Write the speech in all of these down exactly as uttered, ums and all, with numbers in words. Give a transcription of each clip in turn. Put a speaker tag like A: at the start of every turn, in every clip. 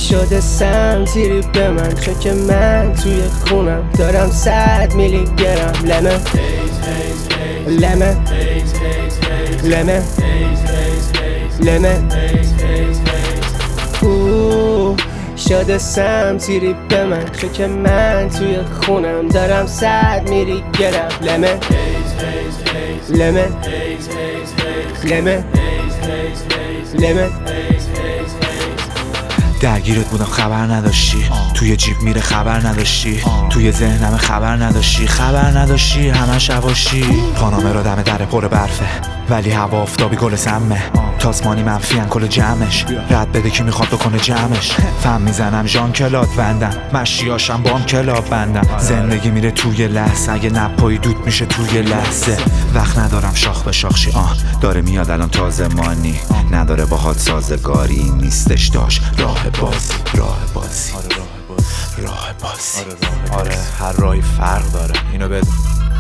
A: شده سمتیری به من، چون که من توی خونم دارم صد میلی گرم لمه لمه لمه لمه اوه شده سمتیری به من، چون که من توی خونم دارم صد میلی گرم لمه لمه لمه لمه
B: درگیرت بودم خبر نداشتی، توی جیب میره خبر نداشتی، توی ذهنم خبر نداشتی، خبر نداشتی همش حواشی. پانامه رو دم در پر برفه ولی هوا آفتابی گل سمه، تاسمانی منفی ان کل جمعش، رد بده کی میخواد بکنه جمعش. فهم میزنم ژان کلاد بندم، مشیاشم بام کلاب بندم، زندگی میره توی لحظه، اگه نپایی دود میشه توی لحظه. وقت ندارم شاخ به شاخشی، آه داره میاد الان تازه مانی، نداره باهات سازگاری، نیستش داشت راه بازی راه بازی راه بازی. آره هر راهی فرق داره اینو بدون.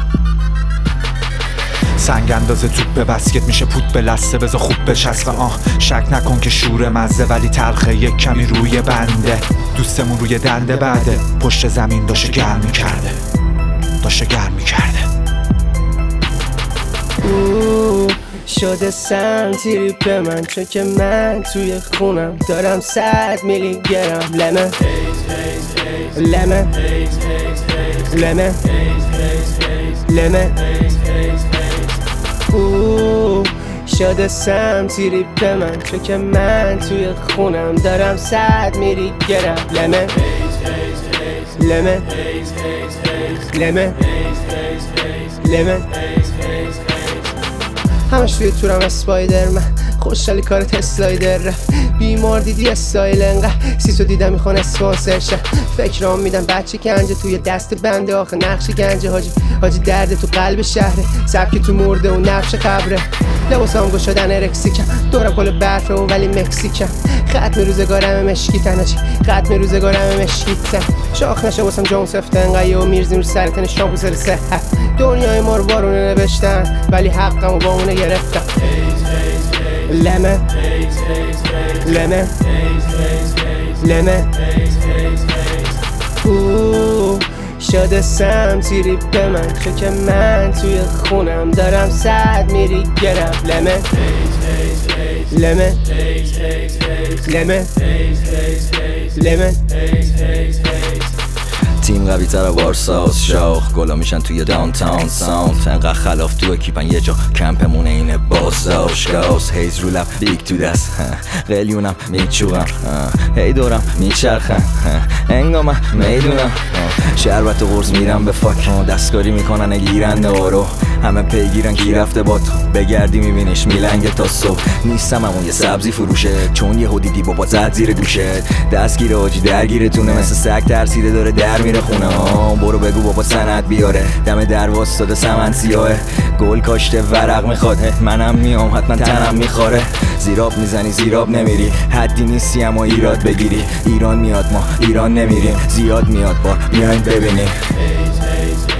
B: سنگ اندازه توپ به بسکت میشه پوت به لسته، بذار خوب بچسبه آه شک نکن که شور مزه ولی تلخه یک کمی روی بنده. دوستمون روی دنده بعده پشت زمین داشته گرم میکرده داشته گرم میکرده.
A: اوه شده سمتیری به من، چون که من توی خونم دارم صد میلی گرم لمه لمه لمه لمه اوه شده سمتیری به من، چون که من توی خونم دارم صد میلی گرم لمه لمه لمه لمه همش توی تورم اسپایدرمن، خوشحالی کار تسلایدر رفت، بیمار دیدی استایل انقدر سیسو دیدم میخوان اسپانسر شه. فکرام میدم بچه کنجه توی دست بنده، آخه نقش گنجه حاجی حاجی درده تو قلب شهره، سبکی تو مرده و نقش قبره. لباسام گو شدن ارکسیکم، دورم کل برفه و ولی مکسیکم، ختم روزگارم مشکیتن هاجی ختم روزگارم مشکیتن. شاخ نشه واسم جون سفته انقدر و میرزیم رو سرتن شامپو سر صحت. دنیای ما رو بارونه نوشتن ولی حقم و با اونه گرفتم لمه لمه لمه اوه شده سمتیری به من، چون که من توی خونم دارم صد میلی گرم لمه لمه لمه لمه
C: تیم قوی تر وارساس شاخ گلا میشن توی داونتاون ساوند، انقدر خلاف تو اکیپن یه جا کمپمونه اینه بازداشت گاز. هیز رو لب بیگ تو دست قلیونم میچوغم، هی دورم میچرخم انگا من میدونم، شربت و قرص میرم به فاک، دستکاری میکنن گیرنده آرو همه پیگیرن کی رفته با تو، بگردی میبینیش میلنگه تا صبح. نیستم همون یه سبزی فروشه چون یه دیدی بابا زد زیر گوشت، دستگیره آجی درگیره تونه مثل سگ ترسیده داره در میره خونه ها. برو بگو بابا سند بیاره دم در واسطاده سمن سیاهه، گل کاشته ورق میخواد منم میام حتما تنم میخوره. زیراب میزنی زیراب نمیری، حدی نیستی اما ایراد بگیری، ایران میاد ما ایران نمیریم، زیاد میاد بار بیاین ببینیم.